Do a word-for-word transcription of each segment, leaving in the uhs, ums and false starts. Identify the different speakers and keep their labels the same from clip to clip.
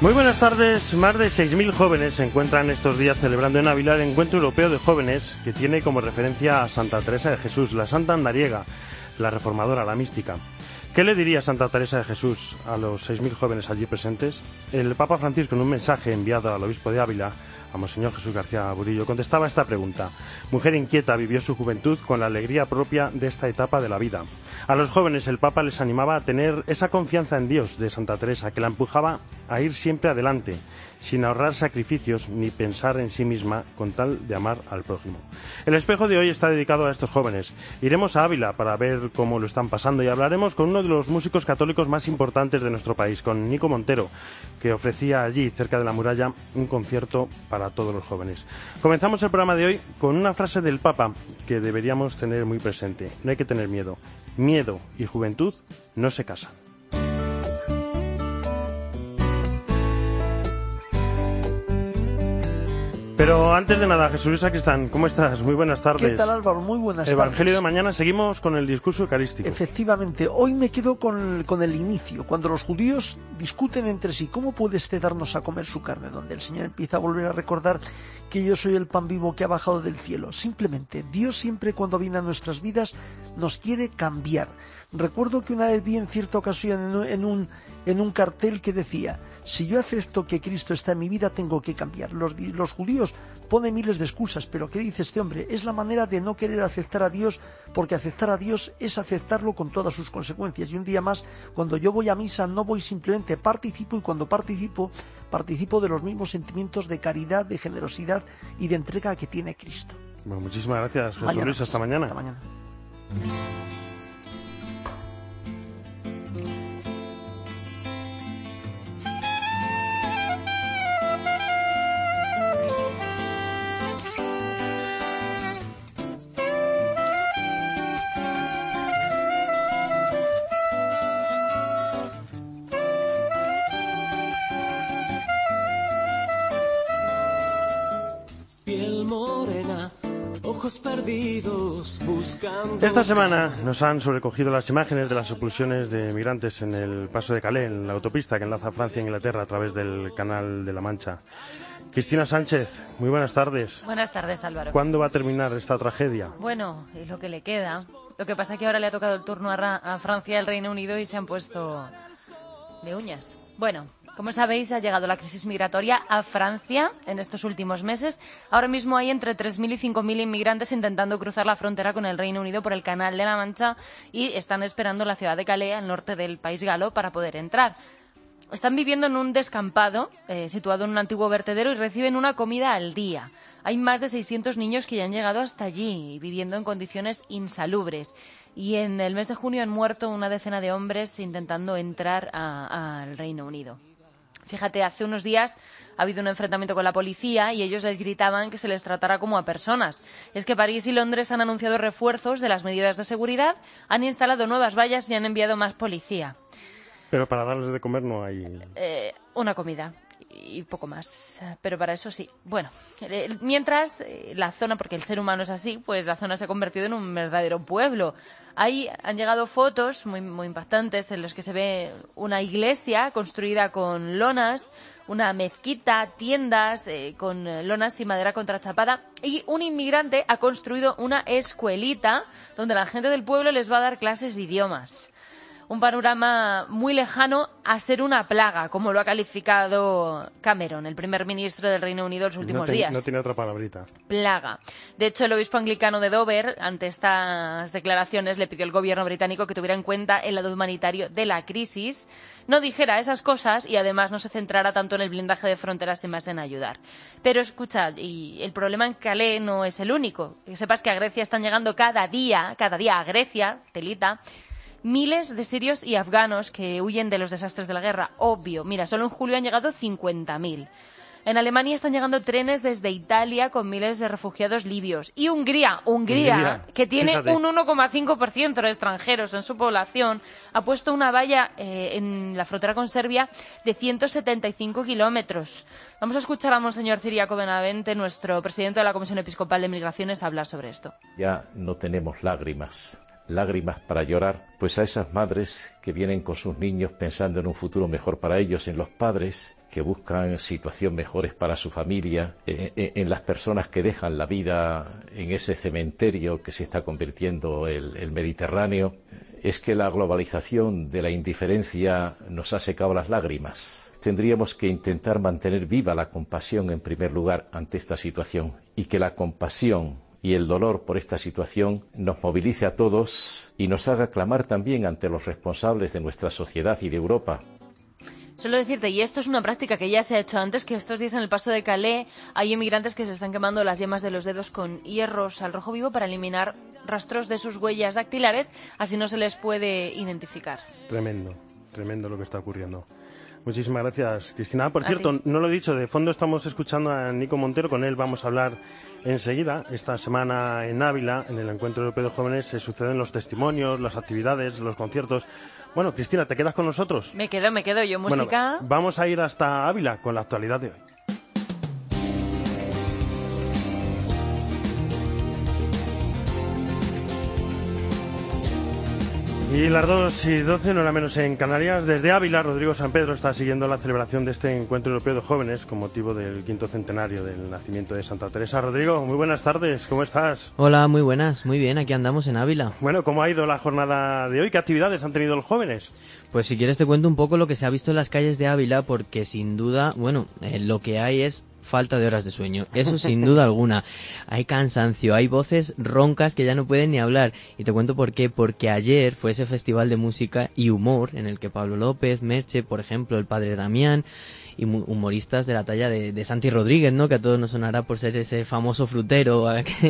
Speaker 1: Muy buenas tardes. Más de seis mil jóvenes se encuentran estos días celebrando en Ávila el Encuentro Europeo de Jóvenes, que tiene como referencia a Santa Teresa de Jesús, la santa andariega, la reformadora, la mística. ¿Qué le diría Santa Teresa de Jesús a los seis mil jóvenes allí presentes? El Papa Francisco, en un mensaje enviado al obispo de Ávila, a Monseñor Jesús García Burillo, contestaba esta pregunta. Mujer inquieta, vivió su juventud con la alegría propia de esta etapa de la vida. A los jóvenes el Papa les animaba a tener esa confianza en Dios de Santa Teresa, que la empujaba a ir siempre adelante, sin ahorrar sacrificios ni pensar en sí misma, con tal de amar al prójimo. El espejo de hoy está dedicado a estos jóvenes. Iremos a Ávila para ver cómo lo están pasando y hablaremos con uno de los músicos católicos más importantes de nuestro país, con Nico Montero, que ofrecía allí, cerca de la muralla, un concierto para todos los jóvenes. Comenzamos el programa de hoy con una frase del Papa que deberíamos tener muy presente. No hay que tener miedo. Miedo y juventud no se casan. Pero antes de nada, Jesús Luis Sacristán, ¿cómo estás? Muy buenas tardes.
Speaker 2: ¿Qué tal, Álvaro? Muy buenas tardes.
Speaker 1: Evangelio de mañana, seguimos con el discurso eucarístico.
Speaker 2: Efectivamente, hoy me quedo con, con el inicio, cuando los judíos discuten entre sí, ¿cómo puede este darnos a comer su carne? Donde el Señor empieza a volver a recordar que yo soy el pan vivo que ha bajado del cielo. Simplemente, Dios siempre cuando viene a nuestras vidas nos quiere cambiar. Recuerdo que una vez vi en cierta ocasión en un, en un, en un cartel que decía: si yo acepto que Cristo está en mi vida, tengo que cambiar. Los, los judíos ponen miles de excusas, pero ¿qué dice este hombre? Es la manera de no querer aceptar a Dios, porque aceptar a Dios es aceptarlo con todas sus consecuencias. Y un día más, cuando yo voy a misa, no voy simplemente, participo, y cuando participo, participo de los mismos sentimientos de caridad, de generosidad y de entrega que tiene Cristo.
Speaker 1: Bueno, muchísimas gracias, Jesús Luis. Hasta mañana.
Speaker 2: Hasta mañana.
Speaker 1: Esta semana nos han sobrecogido las imágenes de las expulsiones de migrantes en el paso de Calais, en la autopista que enlaza Francia e Inglaterra a través del Canal de la Mancha. Cristina Sánchez, muy buenas tardes.
Speaker 3: Buenas tardes, Álvaro.
Speaker 1: ¿Cuándo va a terminar esta tragedia?
Speaker 3: Bueno, es lo que le queda. Lo que pasa es que ahora le ha tocado el turno a, Ra- a Francia y al Reino Unido y se han puesto de uñas. Bueno, como sabéis, ha llegado la crisis migratoria a Francia en estos últimos meses. Ahora mismo hay entre tres mil y cinco mil inmigrantes intentando cruzar la frontera con el Reino Unido por el Canal de la Mancha y están esperando en la ciudad de Calais, al norte del país galo, para poder entrar. Están viviendo en un descampado eh, situado en un antiguo vertedero y reciben una comida al día. Hay más de seiscientos niños que ya han llegado hasta allí, viviendo en condiciones insalubres. Y en el mes de junio han muerto una decena de hombres intentando entrar al Reino Unido. Fíjate, hace unos días ha habido un enfrentamiento con la policía y ellos les gritaban que se les tratara como a personas. Es que París y Londres han anunciado refuerzos de las medidas de seguridad, han instalado nuevas vallas y han enviado más policía.
Speaker 1: Pero para darles de comer no hay...
Speaker 3: Eh, una comida y poco más, pero para eso sí. Bueno, mientras la zona, porque el ser humano es así, pues la zona se ha convertido en un verdadero pueblo. Ahí han llegado fotos muy, muy impactantes en las que se ve una iglesia construida con lonas, una mezquita, tiendas eh, con lonas y madera contrachapada, y un inmigrante ha construido una escuelita donde la gente del pueblo les va a dar clases de idiomas. Un panorama muy lejano a ser una plaga, como lo ha calificado Cameron, el primer ministro del Reino Unido, en los últimos
Speaker 1: no te,
Speaker 3: días.
Speaker 1: No tiene otra palabrita.
Speaker 3: Plaga. De hecho, el obispo anglicano de Dover, ante estas declaraciones, le pidió al gobierno británico que tuviera en cuenta el lado humanitario de la crisis, no dijera esas cosas y además no se centrara tanto en el blindaje de fronteras y más en ayudar. Pero escucha, y el problema en Calais no es el único. Que sepas que a Grecia están llegando cada día, cada día a Grecia, telita, miles de sirios y afganos que huyen de los desastres de la guerra. Obvio. Mira, solo en julio han llegado cincuenta mil. En Alemania están llegando trenes desde Italia con miles de refugiados libios. Y Hungría, Hungría, Hungría que tiene fíjate. un uno coma cinco por ciento de extranjeros en su población, ha puesto una valla eh, en la frontera con Serbia de ciento setenta y cinco kilómetros. Vamos a escuchar a Monseñor Ciriaco Benavente, nuestro presidente de la Comisión Episcopal de Migraciones, hablar sobre esto.
Speaker 4: Ya no tenemos lágrimas. Lágrimas para llorar, pues a esas madres que vienen con sus niños pensando en un futuro mejor para ellos, en los padres que buscan situaciones mejores para su familia, eh, eh, en las personas que dejan la vida en ese cementerio que se está convirtiendo el, el Mediterráneo, es que la globalización de la indiferencia nos ha secado las lágrimas. Tendríamos que intentar mantener viva la compasión en primer lugar ante esta situación, y que la compasión y el dolor por esta situación nos movilice a todos y nos haga clamar también ante los responsables de nuestra sociedad y de Europa.
Speaker 3: Solo decirte, y esto es una práctica que ya se ha hecho antes, que estos días en el paso de Calais hay inmigrantes que se están quemando las yemas de los dedos con hierros al rojo vivo para eliminar rastros de sus huellas dactilares, así no se les puede identificar.
Speaker 1: Tremendo, tremendo lo que está ocurriendo. Muchísimas gracias, Cristina. Por
Speaker 3: A
Speaker 1: cierto,
Speaker 3: ti.
Speaker 1: no lo he dicho, de fondo estamos escuchando a Nico Montero, con él vamos a hablar enseguida. Esta semana en Ávila, en el Encuentro Europeo de Jóvenes, se suceden los testimonios, las actividades, los conciertos. Bueno, Cristina, ¿te quedas con nosotros?
Speaker 3: Me quedo, me quedo yo, música.
Speaker 1: Bueno, vamos a ir hasta Ávila con la actualidad de hoy. Y las dos y doce, no era menos en Canarias. Desde Ávila, Rodrigo San Pedro está siguiendo la celebración de este Encuentro Europeo de Jóvenes con motivo del quinto centenario del nacimiento de Santa Teresa. Rodrigo, muy buenas tardes, ¿cómo estás?
Speaker 5: Hola, muy buenas, muy bien, aquí andamos en Ávila.
Speaker 1: Bueno, ¿cómo ha ido la jornada de hoy? ¿Qué actividades han tenido los jóvenes?
Speaker 5: Pues si quieres te cuento un poco lo que se ha visto en las calles de Ávila, porque sin duda, bueno, eh, lo que hay es falta de horas de sueño, eso sin duda alguna. Hay cansancio, hay voces roncas que ya no pueden ni hablar. Y te cuento por qué, porque ayer fue ese festival de música y humor en el que Pablo López, Merche, por ejemplo, el padre Damián y humoristas de la talla de, de Santi Rodríguez, ¿no? Que a todos nos sonará por ser ese famoso frutero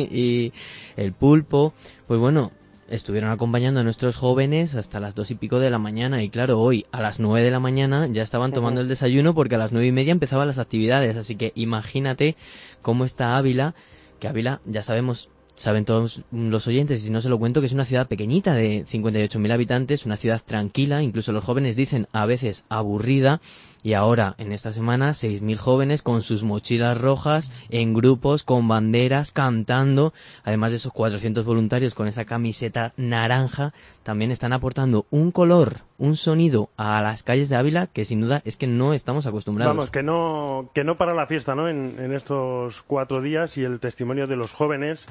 Speaker 5: y el Pulpo, pues bueno, estuvieron acompañando a nuestros jóvenes hasta las dos y pico de la mañana. Y claro, hoy a las nueve de la mañana ya estaban tomando el desayuno, porque a las nueve y media empezaban las actividades. Así que imagínate cómo está Ávila, que Ávila, ya sabemos, saben todos los oyentes, y si no se lo cuento, que es una ciudad pequeñita de cincuenta y ocho mil habitantes, una ciudad tranquila, incluso los jóvenes dicen a veces aburrida. Y ahora, en esta semana, seis mil jóvenes con sus mochilas rojas, en grupos, con banderas, cantando. Además de esos cuatrocientos voluntarios con esa camiseta naranja, también están aportando un color, un sonido a las calles de Ávila que sin duda es que no estamos acostumbrados.
Speaker 1: Vamos, que no, que no para la fiesta, ¿no? En, en estos cuatro días, y el testimonio de los jóvenes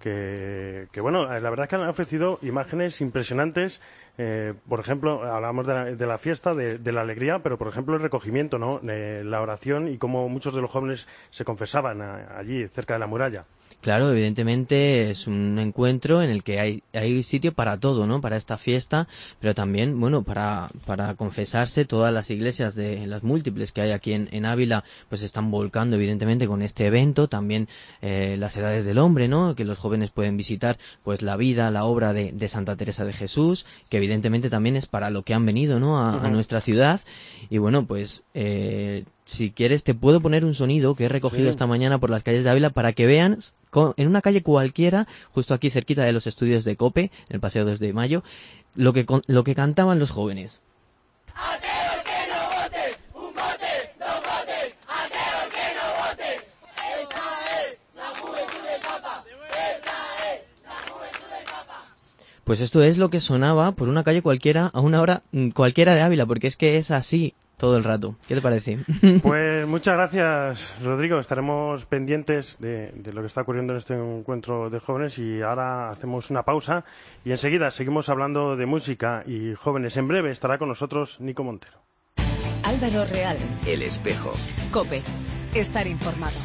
Speaker 1: que, que bueno, la verdad es que han ofrecido imágenes impresionantes. Eh, por ejemplo, hablábamos de la, de la fiesta, de, de la alegría, pero por ejemplo el recogimiento, ¿no? Eh, la oración, y cómo muchos de los jóvenes se confesaban a, allí, cerca de la muralla.
Speaker 5: Claro, evidentemente es un encuentro en el que hay, hay sitio para todo, ¿no? Para esta fiesta, pero también, bueno, para, para confesarse. Todas las iglesias, de las múltiples que hay aquí en, en Ávila, pues se están volcando evidentemente con este evento. También eh, las edades del hombre, ¿no? Que los jóvenes pueden visitar, pues la vida, la obra de, de Santa Teresa de Jesús, que evidentemente también es para lo que han venido, ¿no? A, uh-huh. a nuestra ciudad. Y bueno, pues eh, si quieres te puedo poner un sonido que he recogido sí. esta mañana por las calles de Ávila para que vean, en una calle cualquiera, justo aquí cerquita de los estudios de COPE, en el Paseo dos de Mayo, lo que, lo que cantaban los jóvenes.
Speaker 6: Aquel que no vote, un vote, dos votes, aquel que no vote. Esta es la juventud del Papa, esta es la juventud del Papa.
Speaker 5: Pues esto es lo que sonaba por una calle cualquiera, a una hora cualquiera de Ávila, porque es que es así todo el rato. ¿Qué te parece?
Speaker 1: Pues muchas gracias, Rodrigo. Estaremos pendientes de, de lo que está ocurriendo en este encuentro de jóvenes, y ahora hacemos una pausa y enseguida seguimos hablando de música y jóvenes. En breve estará con nosotros Nico Montero.
Speaker 7: Álvaro Real.
Speaker 8: El Espejo.
Speaker 7: COPE. Estar informado.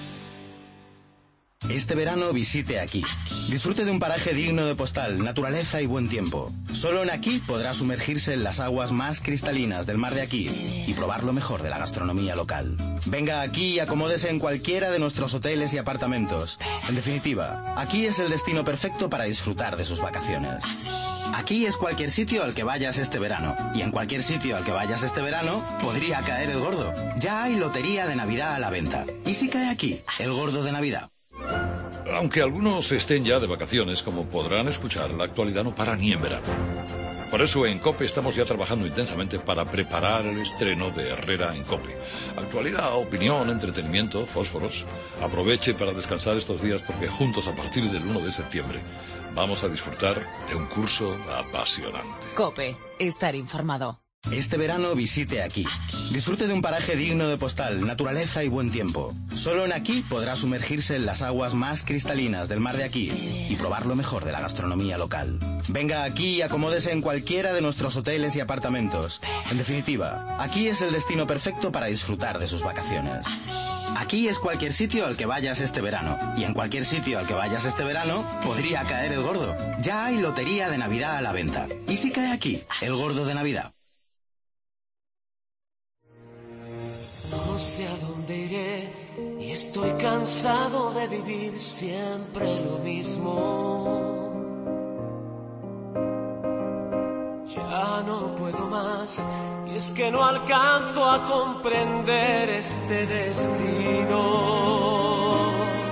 Speaker 8: Este verano visite Aquí. Disfrute de un paraje digno de postal, naturaleza y buen tiempo. Solo en Aquí podrá sumergirse en las aguas más cristalinas del mar de Aquí y probar lo mejor de la gastronomía local. Venga Aquí y acomódese en cualquiera de nuestros hoteles y apartamentos. En definitiva, Aquí es el destino perfecto para disfrutar de sus vacaciones. Aquí es cualquier sitio al que vayas este verano. Y en cualquier sitio al que vayas este verano podría caer el gordo. Ya hay lotería de Navidad a la venta. ¿Y si cae aquí el gordo de Navidad?
Speaker 9: Aunque algunos estén ya de vacaciones, como podrán escuchar, la actualidad no para ni en verano. Por eso en COPE estamos ya trabajando intensamente para preparar el estreno de Herrera en COPE. Actualidad, opinión, entretenimiento, fósforos. Aproveche para descansar estos días, porque juntos a partir del uno de septiembre vamos a disfrutar de un curso apasionante.
Speaker 7: COPE. Estar informado.
Speaker 8: Este verano visite Aquí. Disfrute de un paraje digno de postal, naturaleza y buen tiempo. Solo en Aquí podrá sumergirse en las aguas más cristalinas del mar de Aquí y probar lo mejor de la gastronomía local. Venga Aquí y acomódese en cualquiera de nuestros hoteles y apartamentos. En definitiva, Aquí es el destino perfecto para disfrutar de sus vacaciones. Aquí es cualquier sitio al que vayas este verano. Y en cualquier sitio al que vayas este verano podría caer el gordo. Ya hay lotería de Navidad a la venta. ¿Y si cae aquí el gordo de Navidad?
Speaker 10: No sé a dónde iré y estoy cansado de vivir siempre lo mismo. Ya no puedo más y es que no alcanzo a comprender este destino.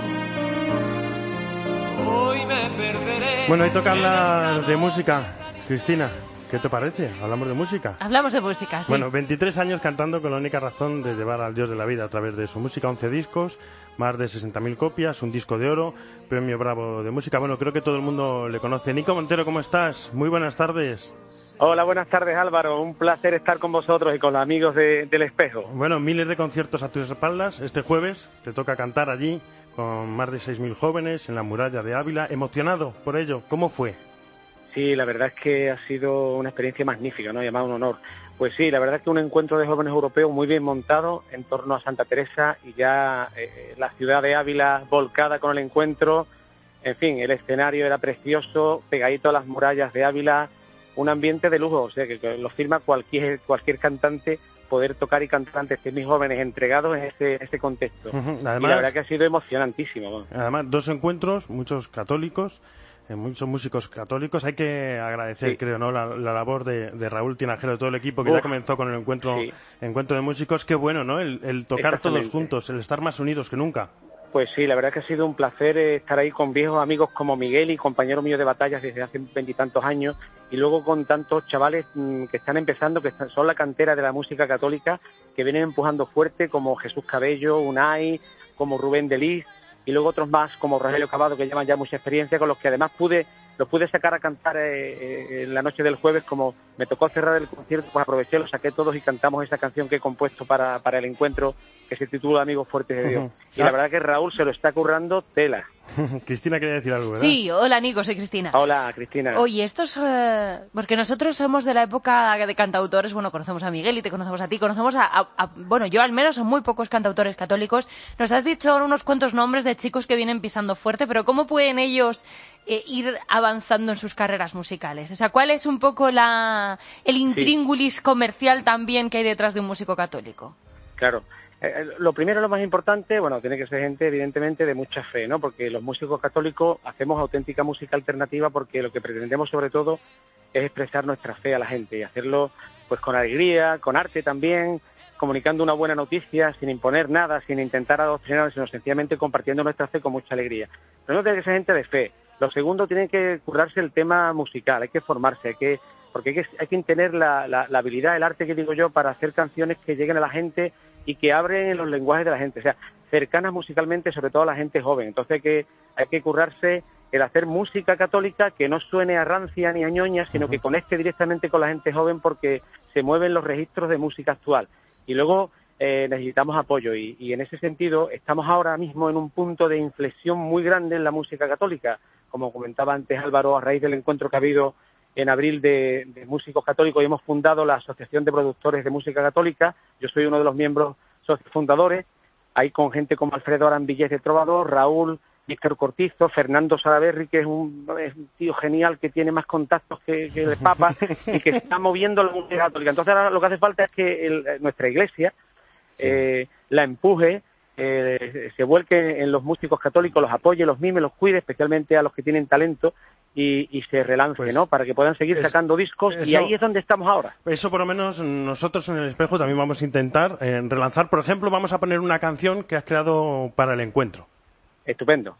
Speaker 10: Hoy me perderé.
Speaker 1: Bueno, hoy toca hablar de música. Cristina, ¿qué te parece? ¿Hablamos de música?
Speaker 3: Hablamos de música, sí.
Speaker 1: Bueno, veintitrés años cantando con la única razón de llevar al Dios de la vida a través de su música, once discos, más de sesenta mil copias, un disco de oro, premio Bravo de música. Bueno, creo que todo el mundo le conoce. Nico Montero, ¿cómo estás? Muy buenas tardes.
Speaker 11: Hola, buenas tardes, Álvaro. Un placer estar con vosotros y con los amigos de, del Espejo.
Speaker 1: Bueno, miles de conciertos a tus espaldas. Este jueves te toca cantar allí con más de seis mil jóvenes en la muralla de Ávila. ¿Emocionado por ello? ¿Cómo fue?
Speaker 11: Sí, la verdad es que ha sido una experiencia magnífica, ¿no? Llamado un honor. Pues sí, la verdad es que un encuentro de jóvenes europeos muy bien montado en torno a Santa Teresa y ya eh, la ciudad de Ávila volcada con el encuentro. En fin, el escenario era precioso, pegadito a las murallas de Ávila, un ambiente de lujo, o sea, que, que lo firma cualquier cualquier cantante, poder tocar y cantar ante seis mil jóvenes entregados en ese, ese contexto.
Speaker 1: Uh-huh. Además,
Speaker 11: y la verdad que ha sido emocionantísimo. Bueno.
Speaker 1: Además, dos encuentros, muchos católicos, eh, muchos músicos católicos. Hay que agradecer, sí. creo, ¿no? la, la labor de, de Raúl Tinajero, de todo el equipo que Uf, ya comenzó con el encuentro sí. encuentro de músicos. Qué bueno, ¿no? El, el tocar todos juntos, el estar más unidos que nunca.
Speaker 11: Pues sí, la verdad que ha sido un placer estar ahí con viejos amigos como Miguel y compañero mío de batallas desde hace veintitantos años, y luego con tantos chavales mmm, que están empezando, que están, son la cantera de la música católica, que vienen empujando fuerte, como Jesús Cabello, Unai, como Rubén Delis, y luego otros más como Rogelio Cavado, que llevan ya mucha experiencia, con los que además pude los pude sacar a cantar eh, eh, en la noche del jueves. Como me tocó cerrar el concierto, pues aproveché, los saqué todos y cantamos esa canción que he compuesto para, para el encuentro, que se titula Amigos Fuertes de Dios. Y la verdad que Raúl se lo está currando tela.
Speaker 1: Cristina quería decir algo, ¿verdad?
Speaker 3: Sí, hola Nico, soy Cristina.
Speaker 11: Hola Cristina.
Speaker 3: Oye, estos, eh, porque nosotros somos de la época de cantautores, bueno, conocemos a Miguel y te conocemos a ti, conocemos a, a, a bueno, yo al menos, son muy pocos cantautores católicos. Nos has dicho unos cuantos nombres de chicos que vienen pisando fuerte, pero ¿cómo pueden ellos eh, ir avanzando en sus carreras musicales? O sea, ¿cuál es un poco la el intríngulis sí. comercial también que hay detrás de un músico católico?
Speaker 11: Claro. Eh, lo primero, lo más importante, bueno, tiene que ser gente, evidentemente, de mucha fe, ¿no? Porque los músicos católicos hacemos auténtica música alternativa porque lo que pretendemos, sobre todo, es expresar nuestra fe a la gente y hacerlo, pues, con alegría, con arte también, comunicando una buena noticia, sin imponer nada, sin intentar adoctrinar, sino sencillamente compartiendo nuestra fe con mucha alegría. Primero tiene que ser gente de fe. Lo segundo, tiene que curarse el tema musical, hay que formarse, hay que porque hay que, hay que tener la, la, la habilidad, el arte que digo yo, para hacer canciones que lleguen a la gente y que abren los lenguajes de la gente, o sea, cercanas musicalmente, sobre todo a la gente joven. Entonces hay que, hay que currarse el hacer música católica que no suene a rancia ni a ñoña, sino que conecte directamente con la gente joven, porque se mueven los registros de música actual. Y luego eh, necesitamos apoyo y, y en ese sentido estamos ahora mismo en un punto de inflexión muy grande en la música católica, como comentaba antes Álvaro, a raíz del encuentro que ha habido en abril de, de músicos católicos, y hemos fundado la Asociación de Productores de Música Católica. Yo soy uno de los miembros socios fundadores, ahí con gente como Alfredo Arambillés de Trovador, Raúl, Víctor Cortizo, Fernando Salaberry, que es un, es un tío genial, que tiene más contactos que, que el Papa y que está moviendo la música católica. Entonces ahora lo que hace falta es que el, nuestra iglesia sí. eh, la empuje, eh, se vuelque en los músicos católicos, los apoye, los mime, los cuide, especialmente a los que tienen talento, Y, y se relance, pues, ¿no? Para que puedan seguir eso, sacando discos, eso, y ahí es donde estamos ahora.
Speaker 1: Eso por lo menos nosotros en El Espejo también vamos a intentar eh, relanzar. Por ejemplo, vamos a poner una canción que has creado para el encuentro.
Speaker 11: Estupendo.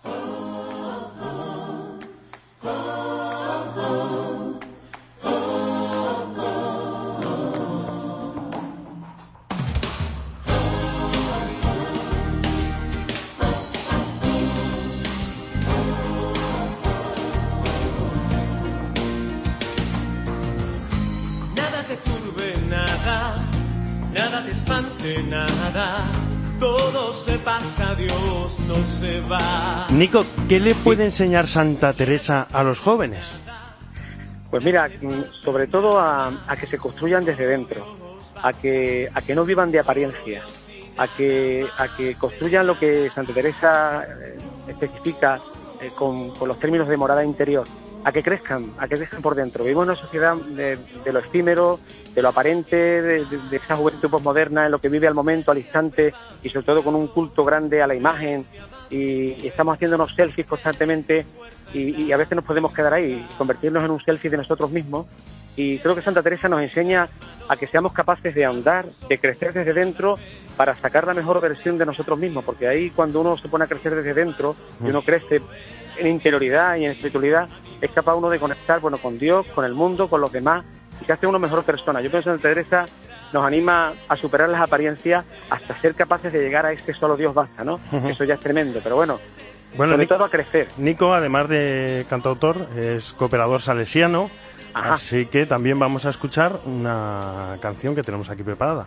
Speaker 10: falte nada. Todo se pasa, Dios no se va.
Speaker 1: Nico, ¿qué le puede enseñar Santa Teresa a los jóvenes?
Speaker 11: Pues mira, sobre todo a, a que se construyan desde dentro, a que a que no vivan de apariencias, a que a que construyan lo que Santa Teresa eh, especifica eh, con, con los términos de morada interior, a que crezcan, a que crezcan por dentro. Vivimos en una sociedad de, de lo efímero, de lo aparente, de, de, de esa juventud posmoderna, en lo que vive al momento, al instante, y sobre todo con un culto grande a la imagen, y, y estamos haciéndonos selfies constantemente, y, y a veces nos podemos quedar ahí, convertirnos en un selfie de nosotros mismos, y creo que Santa Teresa nos enseña a que seamos capaces de ahondar, de crecer desde dentro, para sacar la mejor versión de nosotros mismos, porque ahí cuando uno se pone a crecer desde dentro, y uno crece en interioridad y en espiritualidad, es capaz uno de conectar, bueno, con Dios, con el mundo, con los demás, y que hace uno mejor persona. Yo pienso que Santa Teresa nos anima a superar las apariencias hasta ser capaces de llegar a este solo Dios basta, ¿no? Uh-huh. Eso ya es tremendo, pero bueno,
Speaker 1: bueno
Speaker 11: sobre
Speaker 1: Nico,
Speaker 11: todo a crecer.
Speaker 1: Nico, además de cantautor, es cooperador salesiano, Ajá. así que también vamos a escuchar una canción que tenemos aquí preparada.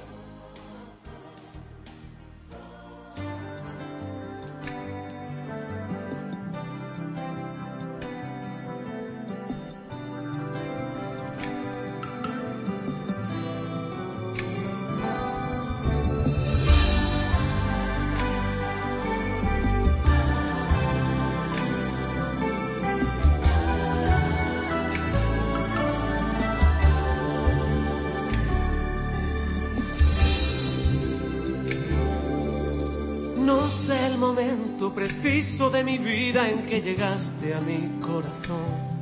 Speaker 10: No sé el momento preciso de mi vida en que llegaste a mi corazón.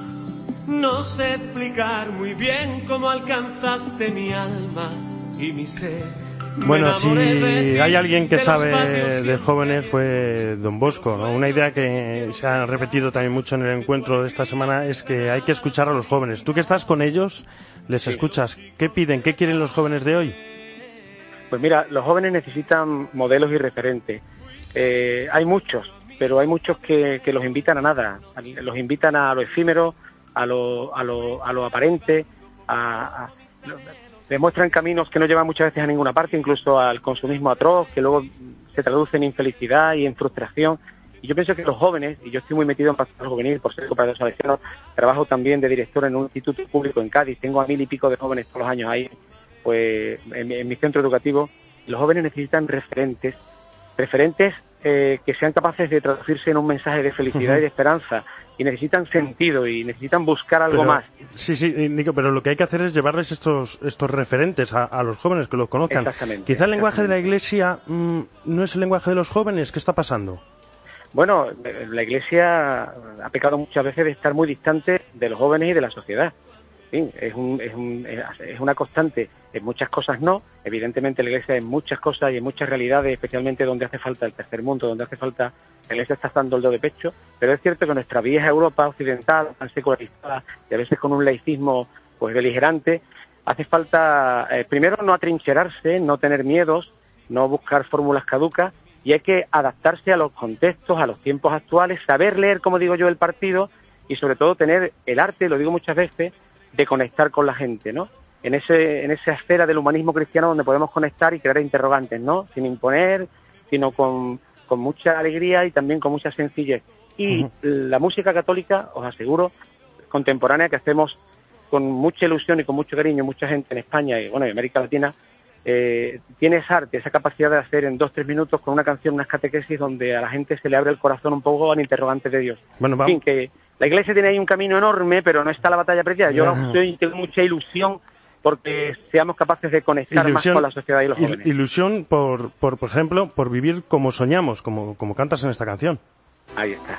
Speaker 10: No sé explicar muy bien cómo alcanzaste mi alma y mi ser.
Speaker 1: Bueno, si hay alguien que sabe de jóvenes fue Don Bosco, ¿no? Una idea que se ha repetido también mucho en el encuentro de esta semana es que hay que escuchar a los jóvenes. Tú que estás con ellos, les sí. escuchas. ¿Qué piden? ¿Qué quieren los jóvenes de hoy?
Speaker 11: Pues mira, los jóvenes necesitan modelos y referentes. Eh, hay muchos, pero hay muchos que, que los invitan a nada. Los invitan a lo efímero, a lo, a lo, a lo aparente, a, a, demuestran caminos que no llevan muchas veces a ninguna parte, incluso al consumismo atroz, que luego se traduce en infelicidad y en frustración. Y yo pienso que los jóvenes, y yo estoy muy metido en pastoral juvenil por ser cooperador salesiano, trabajo también de director en un instituto público en Cádiz, tengo a mil y pico de jóvenes todos los años ahí, pues en mi, en mi centro educativo. Los jóvenes necesitan referentes, referentes eh, que sean capaces de traducirse en un mensaje de felicidad uh-huh. y de esperanza, y necesitan sentido y necesitan buscar algo
Speaker 1: pero,
Speaker 11: más.
Speaker 1: Sí, sí, Nico, pero lo que hay que hacer es llevarles estos estos referentes a, a los jóvenes, que los conozcan.
Speaker 11: Exactamente.
Speaker 1: Quizá el lenguaje de la Iglesia mmm, no es el lenguaje de los jóvenes. ¿Qué está pasando?
Speaker 11: Bueno, la Iglesia ha pecado muchas veces de estar muy distante de los jóvenes y de la sociedad. Sí, es, un, es, un, es una constante. En muchas cosas no. Evidentemente la Iglesia en muchas cosas y en muchas realidades, especialmente donde hace falta el tercer mundo, donde hace falta, la Iglesia está dando el dedo de pecho. Pero es cierto que nuestra vieja Europa occidental, tan secularizada y a veces con un laicismo pues beligerante, hace falta, eh, primero, no atrincherarse, no tener miedos, no buscar fórmulas caducas, y hay que adaptarse a los contextos, a los tiempos actuales, saber leer, como digo yo, el partido, y sobre todo tener el arte, lo digo muchas veces, de conectar con la gente, ¿no? En ese en esa esfera del humanismo cristiano donde podemos conectar y crear interrogantes, ¿no? Sin imponer, sino con, con mucha alegría y también con mucha sencillez. Y uh-huh. la música católica, os aseguro, contemporánea, que hacemos con mucha ilusión y con mucho cariño, mucha gente en España y, bueno, en América Latina, eh, tiene esa arte, esa capacidad de hacer en dos, tres minutos con una canción, unas catequesis donde a la gente se le abre el corazón un poco al interrogante de Dios.
Speaker 1: Bueno,
Speaker 11: en fin, que la Iglesia tiene ahí un camino enorme, pero no está la batalla perdida. Yo estoy, tengo mucha ilusión porque seamos capaces de conectar ilusión, más con la sociedad y los jóvenes.
Speaker 1: Ilusión, por, por, por ejemplo, por vivir como soñamos, como, como cantas en esta canción.
Speaker 11: Ahí está.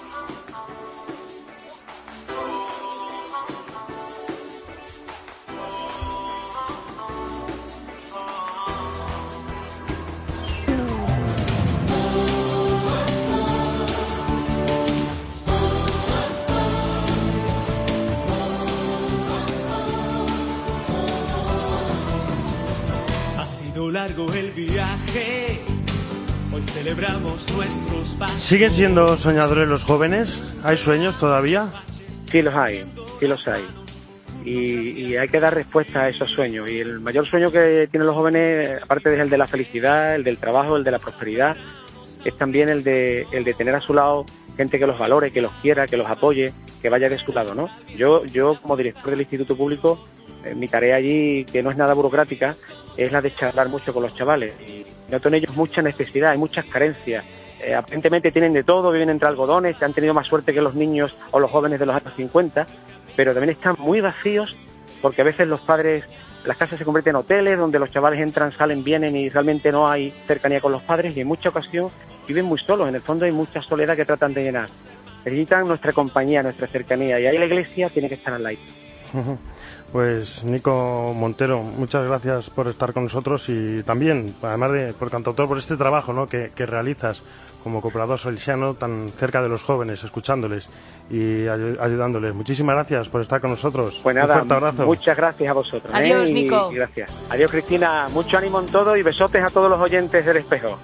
Speaker 10: Largo el viaje, hoy celebramos nuestros pasos.
Speaker 1: ¿Siguen siendo soñadores los jóvenes? ¿Hay sueños todavía?
Speaker 11: Sí los hay, sí los hay. y, y hay que dar respuesta a esos sueños. Y el mayor sueño que tienen los jóvenes, aparte del de la felicidad, el del trabajo, el de la prosperidad, es también el de, el de tener a su lado gente que los valore, que los quiera, que los apoye, que vaya de su lado, ¿no? Yo, yo como director del Instituto Público, eh, mi tarea allí, que no es nada burocrática, es la de charlar mucho con los chavales. Y noto en ellos mucha necesidad, hay muchas carencias. Eh, aparentemente tienen de todo, viven entre algodones, han tenido más suerte que los niños o los jóvenes de los años cincuenta, pero también están muy vacíos porque a veces los padres, las casas se convierten en hoteles donde los chavales entran, salen, vienen y realmente no hay cercanía con los padres, y en mucha ocasión viven muy solos. En el fondo hay mucha soledad que tratan de llenar. Necesitan nuestra compañía, nuestra cercanía, y ahí la Iglesia tiene que estar al lado.
Speaker 1: Pues Nico Montero, muchas gracias por estar con nosotros, y también, además de por cantautor, por este trabajo, ¿no?, que, que realizas como cooperador salesiano tan cerca de los jóvenes, escuchándoles y ay- ayudándoles. Muchísimas gracias por estar con nosotros.
Speaker 11: Pues nada,
Speaker 1: un fuerte abrazo.
Speaker 11: Muchas gracias a vosotros.
Speaker 3: Adiós,
Speaker 11: ¿eh? y,
Speaker 3: Nico.
Speaker 11: y gracias. Adiós, Cristina. Mucho ánimo en todo y besotes a todos los oyentes del Espejo.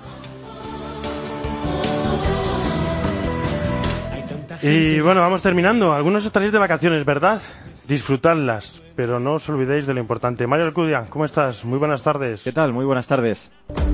Speaker 1: Y bueno, vamos terminando. Algunos estaréis de vacaciones, ¿verdad? Disfrutadlas, pero no os olvidéis de lo importante. Mario Alcudia, ¿cómo estás? Muy buenas tardes.
Speaker 12: ¿Qué tal? Muy buenas tardes.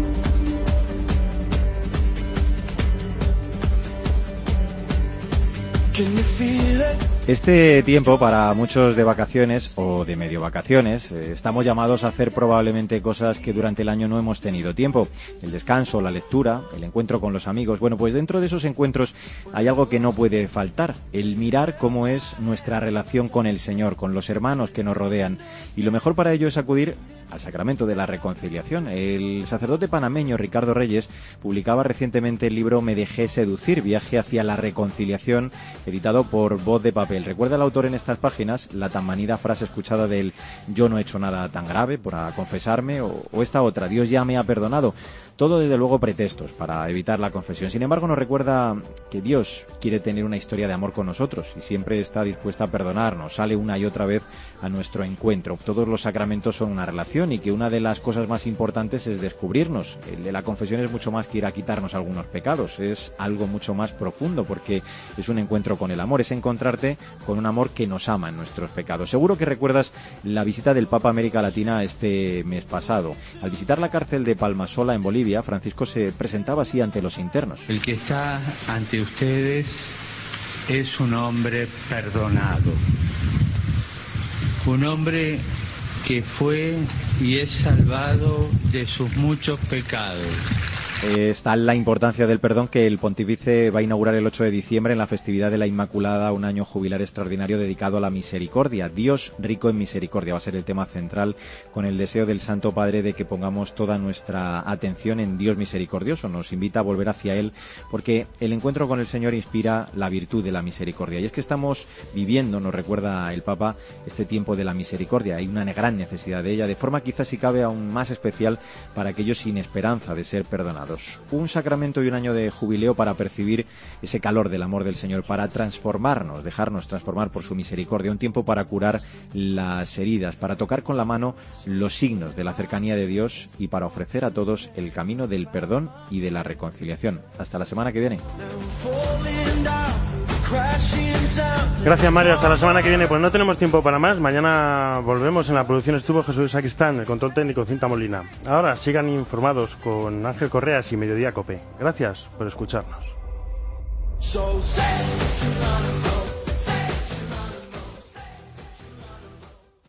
Speaker 12: Este tiempo, para muchos de vacaciones o de medio vacaciones, eh, estamos llamados a hacer probablemente cosas que durante el año no hemos tenido tiempo. El descanso, la lectura, el encuentro con los amigos. Bueno, pues dentro de esos encuentros hay algo que no puede faltar: el mirar cómo es nuestra relación con el Señor, con los hermanos que nos rodean. Y lo mejor para ello es acudir al sacramento de la reconciliación. El sacerdote panameño Ricardo Reyes publicaba recientemente el libro Me dejé seducir, viaje hacia la reconciliación, editado por Voz de Papel. Recuerda el autor en estas páginas la tan manida frase escuchada del yo no he hecho nada tan grave para confesarme, o, o esta otra, Dios ya me ha perdonado. Todo desde luego pretextos para evitar la confesión. Sin embargo, nos recuerda que Dios quiere tener una historia de amor con nosotros y siempre está dispuesta a perdonarnos, sale una y otra vez a nuestro encuentro. Todos los sacramentos son una relación, y que una de las cosas más importantes es descubrirnos. El de la confesión es mucho más que ir a quitarnos algunos pecados, es algo mucho más profundo, porque es un encuentro con el amor, es encontrarte con un amor que nos ama en nuestros pecados. Seguro que recuerdas la visita del Papa a América Latina este mes pasado. Al visitar la cárcel de Palmasola en Bolivia, Francisco se presentaba así ante los internos.
Speaker 13: El que está ante ustedes es un hombre perdonado, un hombre que fue y es salvado de sus muchos pecados.
Speaker 12: Está la importancia del perdón que el pontífice va a inaugurar el ocho de diciembre en la festividad de la Inmaculada, un año jubilar extraordinario dedicado a la misericordia. Dios rico en misericordia va a ser el tema central, con el deseo del Santo Padre de que pongamos toda nuestra atención en Dios misericordioso. Nos invita a volver hacia Él, porque el encuentro con el Señor inspira la virtud de la misericordia. Y es que estamos viviendo, nos recuerda el Papa, este tiempo de la misericordia. Hay una gran necesidad de ella, de forma quizás si cabe aún más especial para aquellos sin esperanza de ser perdonados. Un sacramento y un año de jubileo para percibir ese calor del amor del Señor, para transformarnos, dejarnos transformar por su misericordia. Un tiempo para curar las heridas, para tocar con la mano los signos de la cercanía de Dios y para ofrecer a todos el camino del perdón y de la reconciliación. Hasta la semana que viene.
Speaker 1: Gracias, Mario, hasta la semana que viene. Pues no tenemos tiempo para más. Mañana volvemos. En la producción estuvo Jesús Sacristán, el control técnico Cinta Molina. Ahora sigan informados con Ángel Correas y Mediodía Cope. Gracias por escucharnos. So